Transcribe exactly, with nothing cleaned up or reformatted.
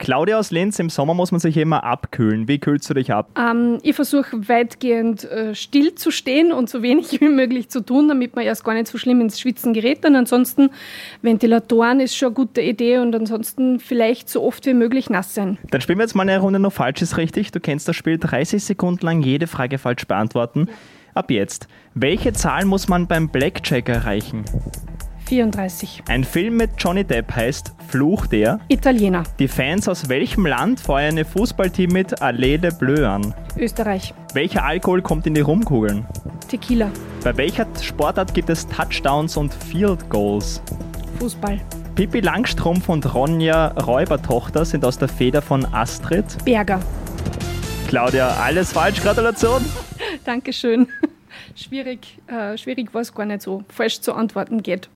Claudia aus Linz, im Sommer muss man sich immer abkühlen. Wie kühlst du dich ab? Ähm, ich versuche weitgehend äh, still zu stehen und so wenig wie möglich zu tun, damit man erst gar nicht so schlimm ins Schwitzen gerät. Und ansonsten Ventilatoren ist schon eine gute Idee und ansonsten vielleicht so oft wie möglich nass sein. Dann spielen wir jetzt mal eine Runde noch falsch ist richtig. Du kennst das Spiel, dreißig Sekunden lang jede Frage falsch beantworten. Ab jetzt. Welche Zahl muss man beim Blackjack erreichen? vierunddreißig. Ein Film mit Johnny Depp heißt Fluch der. Italiener. Die Fans aus welchem Land feuern ihr Fußballteam mit Allée des Bleus an? Österreich. Welcher Alkohol kommt in die Rumkugeln? Tequila. Bei welcher Sportart gibt es Touchdowns und Field Goals? Fußball. Pippi Langstrumpf und Ronja Räubertochter sind aus der Feder von Astrid. Berger. Claudia, alles falsch, Gratulation. Dankeschön. Schwierig, äh, schwierig war es gar nicht so. Falsch zu antworten geht.